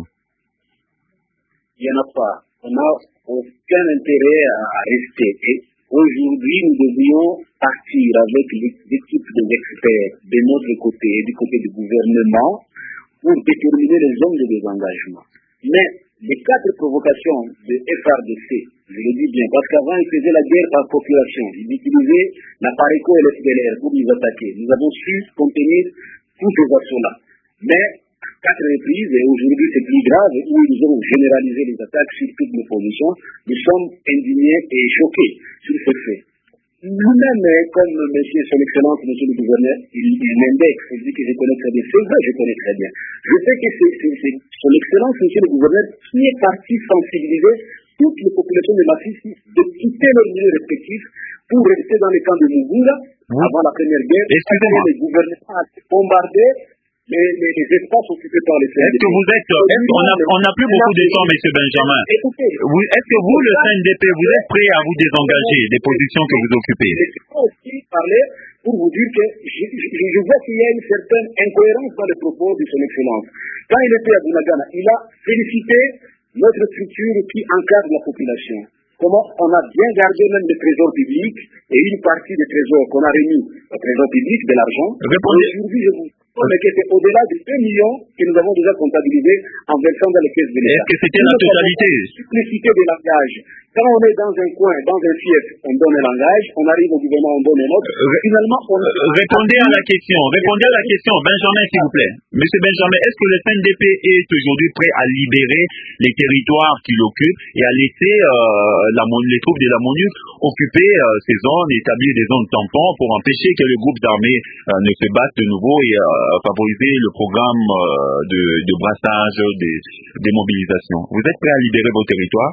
Il n'y en a pas. On n'a aucun intérêt à rester. Aujourd'hui, nous devions partir avec l'équipe des experts de notre côté et du côté du gouvernement pour déterminer les zones de désengagement. Mais les quatre provocations de F A R D C, je le dis bien, parce qu'avant ils faisaient la guerre par population, ils utilisaient la PARECO et l'F D L R pour nous attaquer. Nous avons su contenir tous ces assauts-là. Mais à quatre reprises, et aujourd'hui c'est plus grave, où ils ont généralisé les attaques sur toutes les positions, nous sommes indignés et choqués sur ce fait. Nous-mêmes, comme monsieur, son excellence, monsieur le gouverneur, il, il m'indexe, il dit que je connais très bien, c'est vrai, je connais très bien. Je sais que c'est, c'est, c'est son excellence, monsieur le gouverneur, qui est parti sensibiliser toutes les populations de la Sicile de quitter leurs milieux respectifs pour rester dans les camps de Mugula, oui. Avant la première guerre. Excusez-moi. Les gouvernements ont bombardé les, les, les espaces occupés par les C N D P. Est-ce que vous êtes, est-ce qu'on a, on n'a plus beaucoup de temps, monsieur Benjamin. Écoutez, vous, est-ce que vous, le C N D P, vous êtes prêt à vous désengager des positions que vous occupez? Je peux aussi parler pour vous dire que je, je, je vois qu'il y a une certaine incohérence dans les propos de son excellence. Quand il était à Bunagana, il a félicité notre structure qui encadre la population. Comment on a bien gardé même le trésor public et une partie des trésors qu'on a remis au trésor public, de l'argent. Aujourd'hui, je vous mais que c'est au-delà de deux millions que nous avons déjà comptabilisés en versant dans les caisses de l'État. Est-ce que c'était la totalité? Simplicité de langage. Quand on est dans un coin, dans un fief, on donne un langage, on arrive au gouvernement, on donne un autre. Euh, Finalement, on... Répondez à la question, répondez à la question. Benjamin, s'il vous plaît. Monsieur Benjamin, est-ce que le C N D P est aujourd'hui prêt à libérer les territoires qu'il occupe et à laisser euh, la, les troupes de la MONUC occuper euh, ces zones, établir des zones tampons pour empêcher que le groupe d'armées euh, ne se batte de nouveau et euh, favoriser le programme euh, de, de brassage, des, des mobilisations? Vous êtes prêt à libérer vos territoires?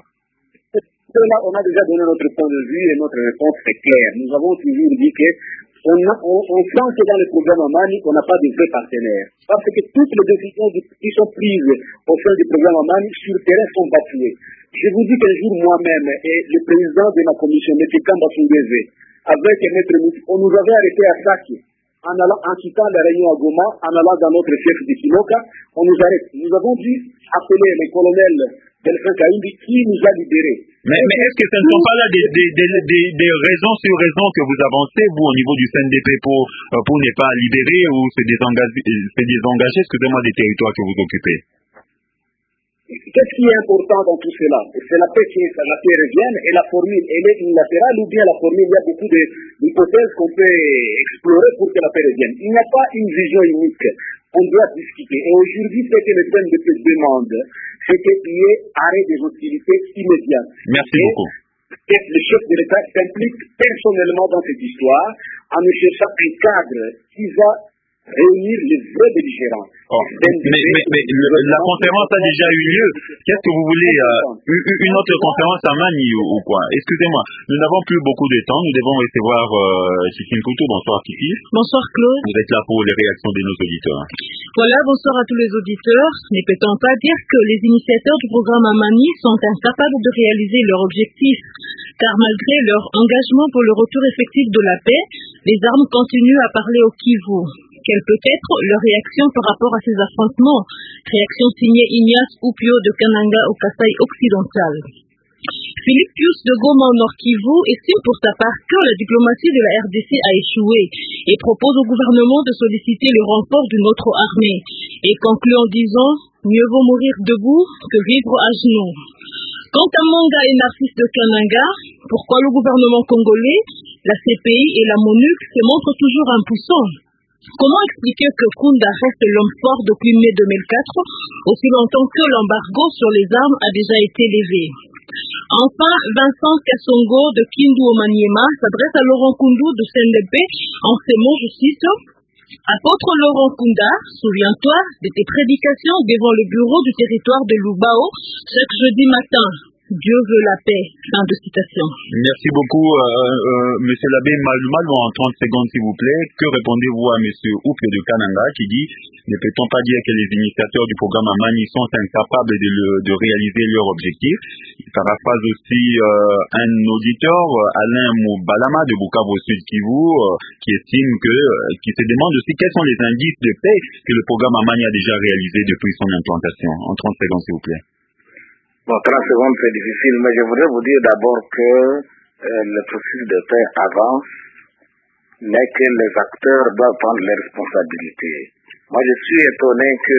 Là, on a déjà donné notre point de vue et notre réponse est claire. Nous avons toujours dit que on, a, on, on sent que dans le programme Amani, on n'a pas de vrais partenaires. Parce que toutes les décisions qui sont prises au sein du programme Amani sur le terrain sont bafouées. Je vous dis qu'un jour moi-même et le président de ma commission, M. Kamba Sungeze, avec M. Mouti, on nous avait arrêté à Saki. En, allant, en quittant la réunion à Goma, en allant dans notre chef de Kinoka, on nous arrête. Nous avons dû appeler le colonel Delphin Kaïndi qui nous a libérés. Mais, mais est-ce que ce ne sont pas là des, des, des, des, des raisons sur raisons que vous avancez, vous, au niveau du C N D P, pour, pour ne pas libérer ou se désengager, se désengager, excusez-moi, des territoires que vous occupez? Qu'est-ce qui est important dans tout cela? C'est la paix qui est, la paix revienne et la formule, elle est unilatérale ou bien la formule, il y a beaucoup d'hypothèses qu'on peut explorer pour que la paix revienne. Il n'y a pas une vision unique. On doit discuter. Et aujourd'hui, ce que le C N D P demande, c'est qu'il y ait arrêt des hostilités immédiates. Merci et beaucoup. Le chef de l'État s'implique personnellement dans cette histoire en cherchant un cadre qui va réunir les vrais belligérants. Oh, mais, mais, mais le, la conférence a déjà eu lieu. Qu'est-ce que vous voulez euh, une autre conférence à Mani ou, ou quoi? Excusez-moi, nous n'avons plus beaucoup de temps. Nous devons recevoir euh, Chikin Koutou. Bonsoir Kiki. Bonsoir Claude. Vous êtes là pour les réactions de nos auditeurs. Voilà, bonsoir à tous les auditeurs. Ne peut-on pas dire que les initiateurs du programme Amani sont incapables de réaliser leur objectif, car malgré leur engagement pour le retour effectif de la paix, les armes continuent à parler au Kivu. Quelle peut être leur réaction par rapport à ces affrontements? Réaction signée Ignace Oupio de Kananga au Kasaï occidental. Philippe Pius de Goma au Nord Kivu estime pour sa part que la diplomatie de la R D C a échoué et propose au gouvernement de solliciter le renfort d'une autre armée et conclut en disant « Mieux vaut mourir debout que vivre à genoux ». Quant à Manga et Narcisse de Kananga, pourquoi le gouvernement congolais, la C P I et la MONUC se montrent toujours impuissants? Comment expliquer que Kunda reste l'homme fort depuis mai deux mille quatre, aussi longtemps que l'embargo sur les armes a déjà été levé? Enfin, Vincent Kassongo de Kindu au Maniema s'adresse à Laurent Koundou de C N D P en ces mots, je cite, « Apôtre Laurent Kunda, souviens-toi de tes prédications devant le bureau du territoire de Lubao chaque jeudi matin. Dieu veut la paix. » Fin de citation. Merci beaucoup, euh, euh, Monsieur l'abbé Malumal, en trente secondes s'il vous plaît. Que répondez-vous à Monsieur Oupio de Kananga qui dit « Ne peut-on pas dire que les initiateurs du programme Amani sont incapables de, le, de réaliser leur objectif ?» Il paraphrase aussi euh, un auditeur, Alain Moubalama de Bukavu Sud Kivu, euh, qui estime que, euh, qui se demande aussi quels sont les indices de paix que le programme Amani a déjà réalisé depuis son implantation. En trente secondes s'il vous plaît. Bon, trente secondes, c'est difficile, mais je voudrais vous dire d'abord que euh, le processus de paix avance, mais que les acteurs doivent prendre leurs responsabilités. Moi, je suis étonné que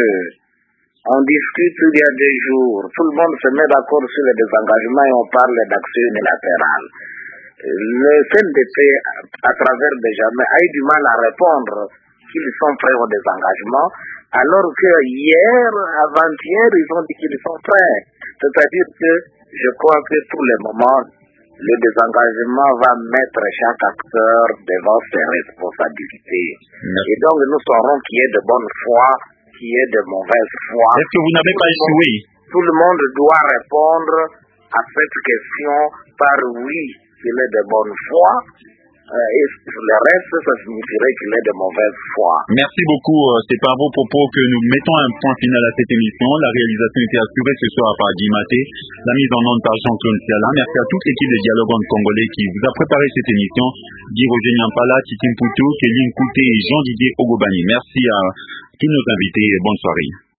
on discute il y a des jours, tout le monde se met d'accord sur le désengagement et on parle d'action unilatérale. Le C N D P, à travers Benjamin, a eu du mal à répondre qu'ils sont prêts au désengagement, alors que hier, avant-hier, ils ont dit qu'ils sont prêts. C'est-à-dire que je crois que tous les moments, le désengagement va mettre chaque acteur devant ses responsabilités. Merci. Et donc, nous saurons qui est de bonne foi, qui est de mauvaise foi. Est-ce que vous n'avez pas échoué? Tout le monde doit répondre à cette question par oui, qu'il est de bonne foi. Euh, et le reste, ça signifierait qu'il est de mauvaise foi. Merci beaucoup. C'est par vos propos que nous mettons un point final à cette émission. La réalisation était assurée ce soir par Guy Maté, la mise en onde par Jean-Claude Siala. Merci à toute l'équipe de Dialogue entre Congolais qui vous a préparé cette émission. Guy Roger Nyampala, Titim Poutou, Kéline Kouté et Jean-Didier Ogobani. Merci à tous nos invités et bonne soirée.